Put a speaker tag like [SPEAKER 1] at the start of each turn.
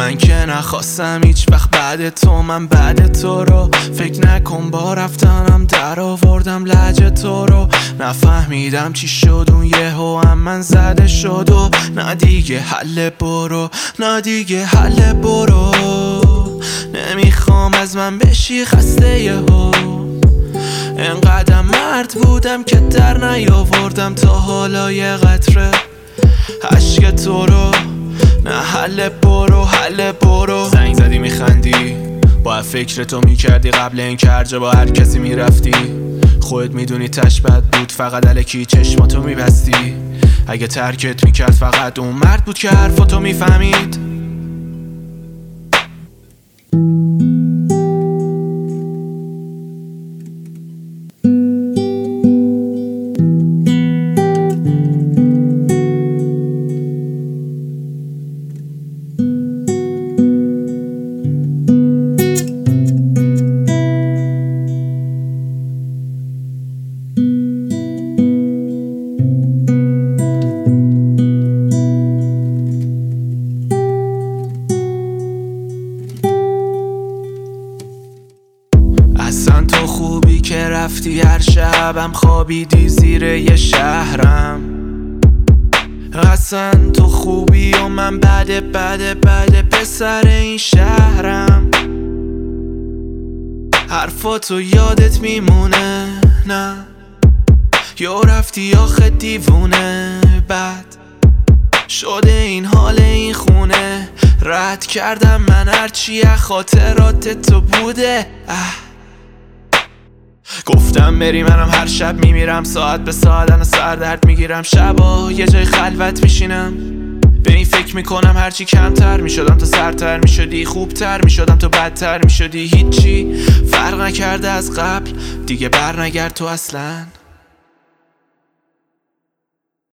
[SPEAKER 1] من که نخواستم هیچ وقت بعد تو، من بعد تو رو فکر نکن، با رفتنم در آوردم لهجه تو رو. نفهمیدم چی شد اون یهو هم من زده شد و نه دیگه حل برو، نه دیگه حل برو. نمیخوام از من بشی خسته یهو، انقدر مرد بودم که در نیاوردم تا حالا یه قطره عشق تو رو. نه حل برو، حل برو. زنگ زدی میخندی، باید فکر تو میکردی قبل این که هر جا با هر کسی میرفتی. خودت میدونی تش بد بود، فقط الکی چشماتو میبستی. اگه ترکت میکرد فقط اون مرد بود که حرفاتو میفهمید. اصلا تو خوبی که رفتی، هر شبم خوابیدی زیر یه شهرم. اصلا تو خوبی و من بده پسر این شهرم. حرفاتو یادت میمونه، نه یا رفتی آخه دیوونه. بعد شده این حال این خونه، رد کردم من هرچی خاطرات تو بوده. گفتم بری منم هر شب میمیرم، ساعت به ساعت انا سر درد میگیرم. شبا یه جای خلوت میشینم، به این فکر میکنم هرچی کمتر میشدم تو سرتر میشدی، خوبتر میشدم تو بدتر میشدی. هیچی فرق نکرده از قبل، دیگه بر نگرد تو اصلا.